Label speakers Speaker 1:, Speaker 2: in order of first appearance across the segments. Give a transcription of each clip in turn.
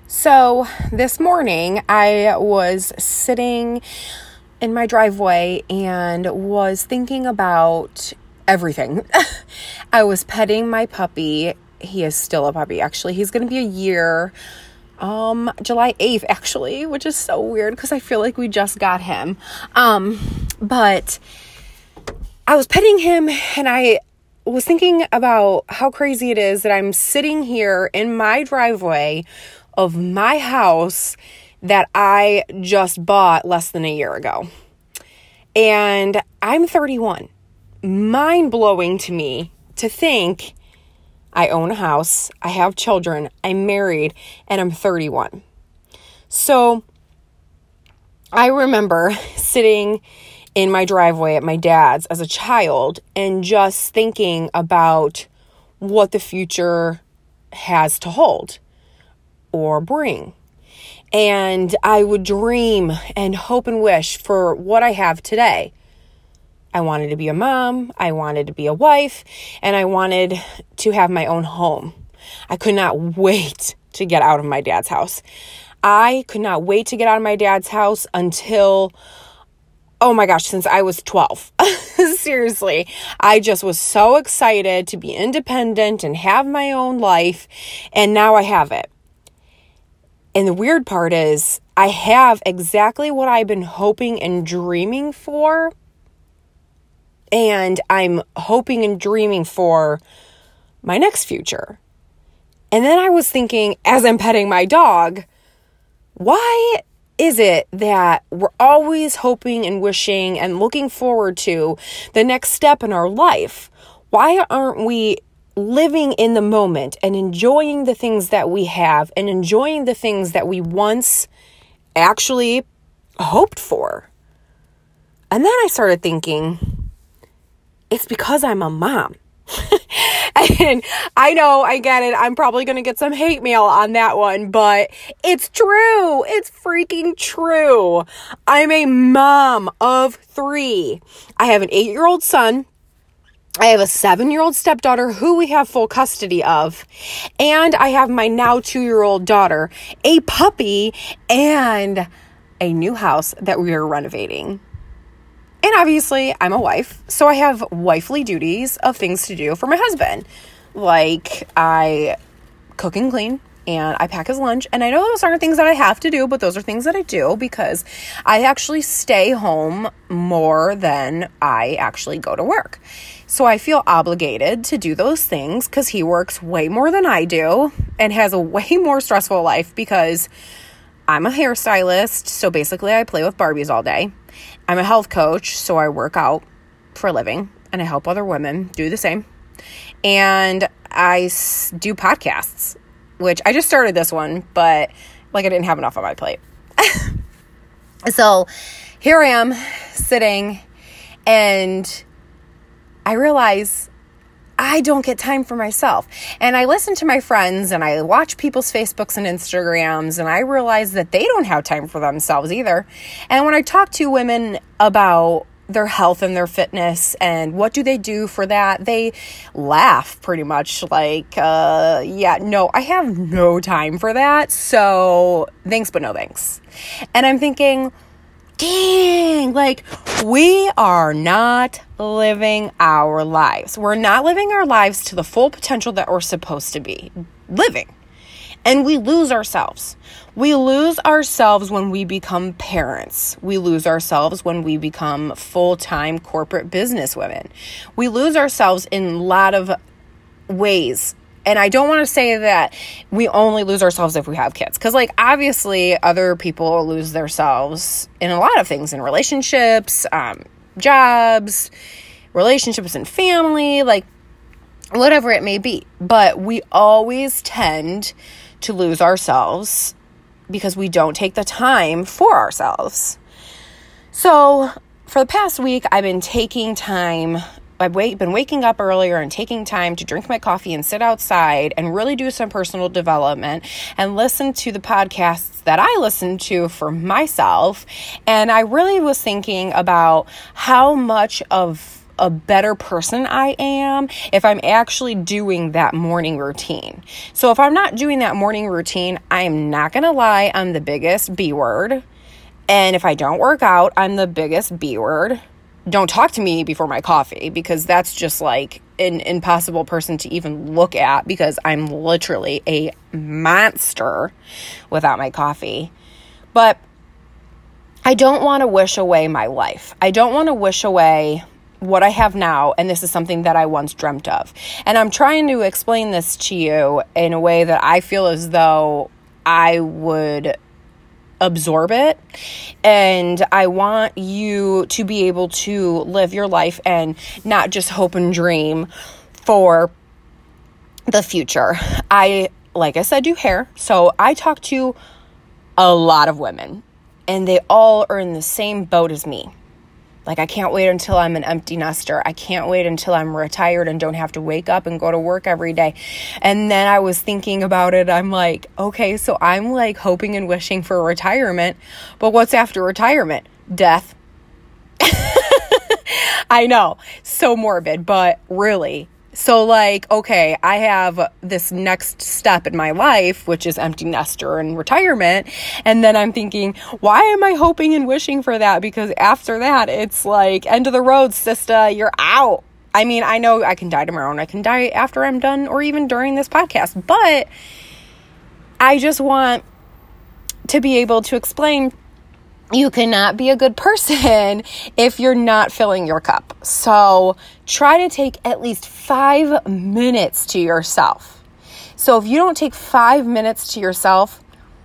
Speaker 1: So this morning I was sitting in my driveway and was thinking about everything. I was petting my puppy. He is still a puppy, actually. He's going to be a year, July 8th, actually, which is so weird because I feel like we just got him. But I was petting him and I was thinking about how crazy it is that I'm sitting here in my driveway of my house that I just bought less than a year ago. And I'm 31. Mind-blowing to me to think I own a house, I have children, I'm married, and I'm 31. So I remember sitting in my driveway at my dad's as a child and just thinking about what the future has to hold or bring. And I would dream and hope and wish for what I have today. I wanted to be a mom, I wanted to be a wife, and I wanted to have my own home. I could not wait to get out of my dad's house. I could not wait to get out of my dad's house until, oh my gosh, since I was 12. Seriously, I just was so excited to be independent and have my own life, and now I have it. And the weird part is I have exactly what I've been hoping and dreaming for. And I'm hoping and dreaming for my next future. And then I was thinking, as I'm petting my dog, why is it that we're always hoping and wishing and looking forward to the next step in our life? Why aren't we living in the moment and enjoying the things that we have and enjoying the things that we once actually hoped for? And then I started thinking, it's because I'm a mom. And I know, I get it. I'm probably going to get some hate mail on that one, but it's true. It's freaking true. I'm a mom of 3. I have an 8-year-old son. I have a 7-year-old stepdaughter who we have full custody of. And I have my now 2-year-old daughter, a puppy, and a new house that we are renovating. And obviously, I'm a wife, so I have wifely duties of things to do for my husband. Like, I cook and clean, and I pack his lunch. And I know those aren't things that I have to do, but those are things that I do because I actually stay home more than I actually go to work. So I feel obligated to do those things because he works way more than I do and has a way more stressful life because I'm a hairstylist, so basically I play with Barbies all day. I'm a health coach, so I work out for a living, and I help other women do the same. And I do podcasts, which I just started this one, but I didn't have enough on my plate. So here I am sitting, and I realize I don't get time for myself. And I listen to my friends and I watch people's Facebooks and Instagrams, and I realize that they don't have time for themselves either. And when I talk to women about their health and their fitness and what do they do for that, they laugh pretty much like, no, I have no time for that. So thanks, but no thanks. And I'm thinking, dang, we are not living our lives. We're not living our lives to the full potential that we're supposed to be living. And we lose ourselves. We lose ourselves when we become parents. We lose ourselves when we become full-time corporate business women. We lose ourselves in a lot of ways. And I don't want to say that we only lose ourselves if we have kids. Because, obviously, other people lose themselves in a lot of things. In relationships, jobs, relationships and family, whatever it may be. But we always tend to lose ourselves because we don't take the time for ourselves. So, for the past week, I've been taking time. I've been waking up earlier and taking time to drink my coffee and sit outside and really do some personal development and listen to the podcasts that I listen to for myself. And I really was thinking about how much of a better person I am if I'm actually doing that morning routine. So if I'm not doing that morning routine, I'm not going to lie, I'm the biggest B word. And if I don't work out, I'm the biggest B word. Don't talk to me before my coffee, because that's just like an impossible person to even look at, because I'm literally a monster without my coffee. But I don't want to wish away my life. I don't want to wish away what I have now, and this is something that I once dreamt of. And I'm trying to explain this to you in a way that I feel as though I would absorb it, and I want you to be able to live your life and not just hope and dream for the future. Like I said, do hair, so I talk to a lot of women, and they all are in the same boat as me. Like, I can't wait until I'm an empty nester. I can't wait until I'm retired and don't have to wake up and go to work every day. And then I was thinking about it. I'm like, okay, so I'm like hoping and wishing for retirement. But what's after retirement? Death. I know, so morbid, but really. So like, okay, I have this next step in my life, which is empty nester and retirement. And then I'm thinking, why am I hoping and wishing for that? Because after that, it's like, end of the road, sister, you're out. I mean, I know I can die tomorrow and I can die after I'm done or even during this podcast, but I just want to be able to explain you cannot be a good person if you're not filling your cup. So try to take at least 5 minutes to yourself. So if you don't take 5 minutes to yourself,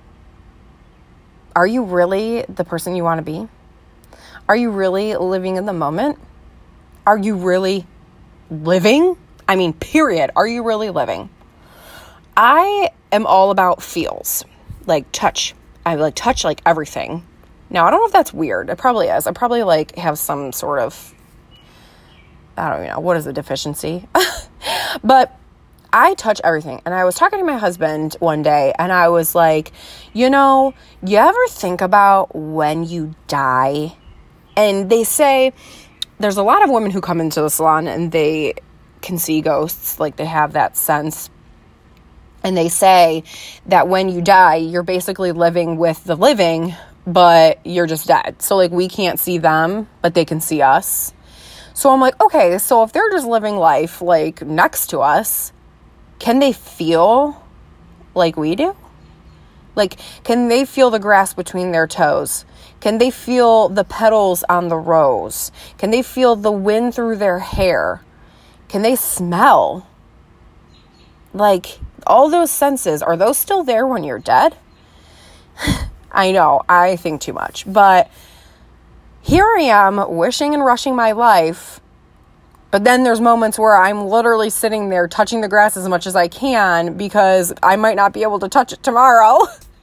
Speaker 1: are you really the person you want to be? Are you really living in the moment? Are you really living? I mean, period. Are you really living? I am all about feels, like touch. I like touch like everything. Now, I don't know if that's weird. It probably is. I probably like have some sort of, I don't know, what is a deficiency? But I touch everything. And I was talking to my husband one day and I was like, you know, you ever think about when you die? And they say there's a lot of women who come into the salon and they can see ghosts, like they have that sense. And they say that when you die, you're basically living with the living, but you're just dead. So like we can't see them, but they can see us. So I'm like, okay, so if they're just living life like next to us, can they feel like we do? Like, can they feel the grass between their toes? Can they feel the petals on the rose? Can they feel the wind through their hair? Can they smell? Like, all those senses, are those still there when you're dead? I know, I think too much, but here I am wishing and rushing my life, but then there's moments where I'm literally sitting there touching the grass as much as I can because I might not be able to touch it tomorrow.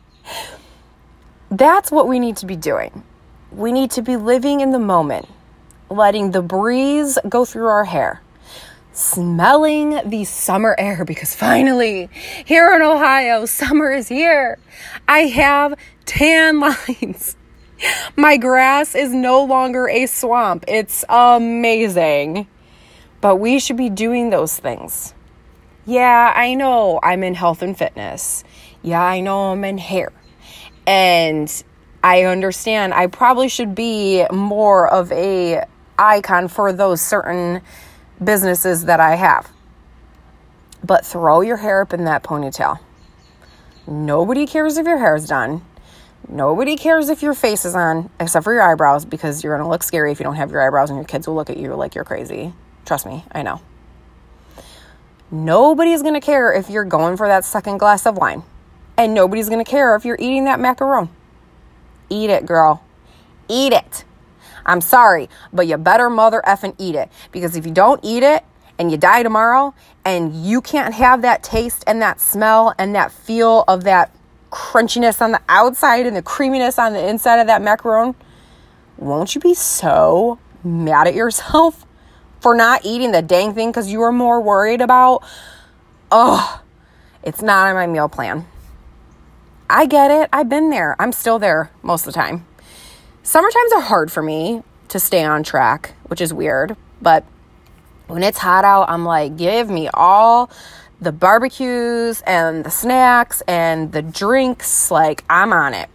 Speaker 1: That's what we need to be doing. We need to be living in the moment, letting the breeze go through our hair, smelling the summer air, because finally here in Ohio, summer is here. I have tan lines. My grass is no longer a swamp. It's amazing. But we should be doing those things. Yeah, I know I'm in health and fitness. Yeah, I know I'm in hair. And I understand I probably should be more of a icon for those certain businesses that I have. But throw your hair up in that ponytail. Nobody cares if your hair is done. Nobody cares if your face is on, except for your eyebrows, because you're going to look scary if you don't have your eyebrows and your kids will look at you like you're crazy. Trust me, I know. Nobody's going to care if you're going for that second glass of wine. And nobody's going to care if you're eating that macaron. Eat it, girl. Eat it. I'm sorry, but you better mother effing eat it. Because if you don't eat it and you die tomorrow and you can't have that taste and that smell and that feel of that crunchiness on the outside and the creaminess on the inside of that macaron, won't you be so mad at yourself for not eating the dang thing because you were more worried about, it's not on my meal plan. I get it. I've been there. I'm still there most of the time. Summertimes are hard for me to stay on track, which is weird, but When it's hot out, I'm like, give me all the barbecues and the snacks and the drinks. Like, I'm on it.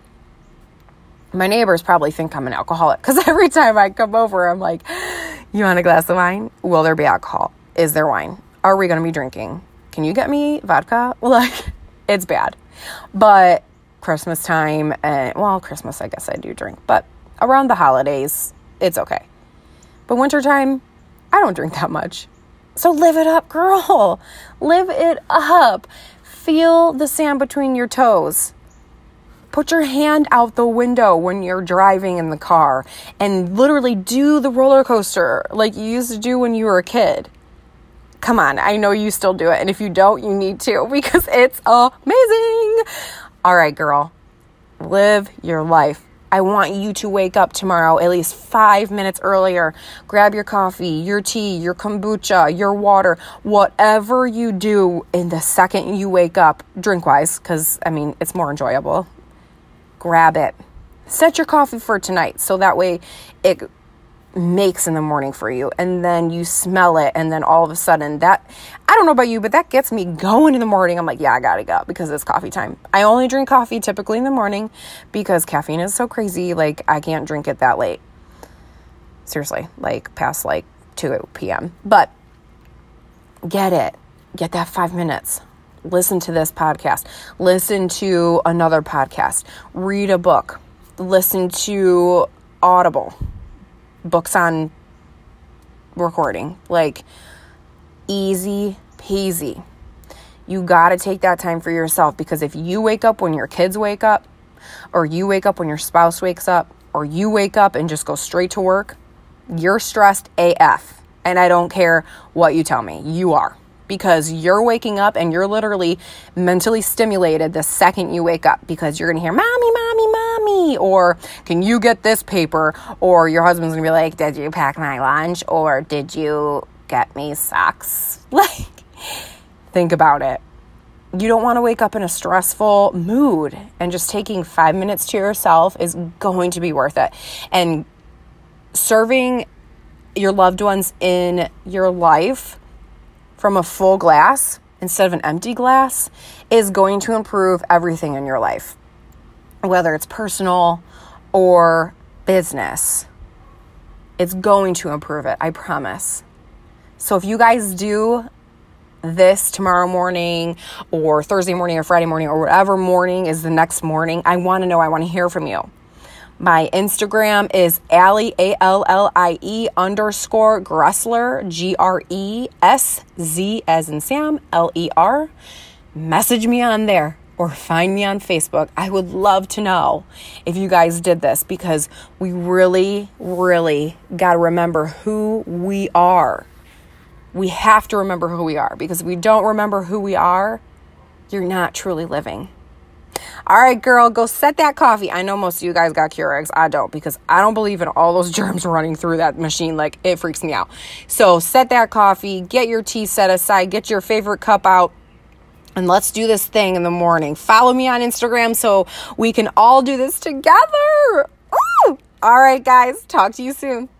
Speaker 1: My neighbors probably think I'm an alcoholic because every time I come over, I'm like, you want a glass of wine? Will there be alcohol? Is there wine? Are we going to be drinking? Can you get me vodka? Like, it's bad. But Christmas time, Christmas, I guess I do drink. But around the holidays, it's okay. But wintertime, I don't drink that much. So live it up, girl. Live it up. Feel the sand between your toes. Put your hand out the window when you're driving in the car and literally do the roller coaster like you used to do when you were a kid. Come on, I know you still do it. And if you don't, you need to because it's amazing. All right, girl, live your life. I want you to wake up tomorrow at least 5 minutes earlier. Grab your coffee, your tea, your kombucha, your water, whatever you do in the second you wake up, drink-wise, because, it's more enjoyable. Grab it. Set your coffee for tonight so that way it makes in the morning for you. And then you smell it. And then all of a sudden that, I don't know about you, but that gets me going in the morning. I'm like, yeah, I gotta go because it's coffee time. I only drink coffee typically in the morning because caffeine is so crazy. Like, I can't drink it that late. Seriously, like past 2 p.m. But get it. Get that 5 minutes. Listen to this podcast. Listen to another podcast. Read a book. Listen to Audible. Books on recording. Like, easy peasy. You got to take that time for yourself because if you wake up when your kids wake up, or you wake up when your spouse wakes up, or you wake up and just go straight to work, you're stressed AF. And I don't care what you tell me. You are. Because you're waking up and you're literally mentally stimulated the second you wake up because you're going to hear, mommy, mommy, mommy, or can you get this paper? Or your husband's going to be like, did you pack my lunch? Or did you get me socks? Like, think about it. You don't want to wake up in a stressful mood, and just taking 5 minutes to yourself is going to be worth it. And serving your loved ones in your life from a full glass instead of an empty glass is going to improve everything in your life, whether it's personal or business. It's going to improve it, I promise. So if you guys do this tomorrow morning or Thursday morning or Friday morning or whatever morning is the next morning, I want to know. I want to hear from you. My Instagram is Allie, ALLIE _Gressler, GRESZ as in Sam, LER. Message me on there or find me on Facebook. I would love to know if you guys did this because we really, really got to remember who we are. We have to remember who we are because if we don't remember who we are, you're not truly living. All right, girl, go set that coffee. I know most of you guys got Keurigs. I don't because I don't believe in all those germs running through that machine. Like, it freaks me out. So set that coffee, get your tea set aside, get your favorite cup out, and let's do this thing in the morning. Follow me on Instagram so we can all do this together. Ooh! All right, guys, talk to you soon.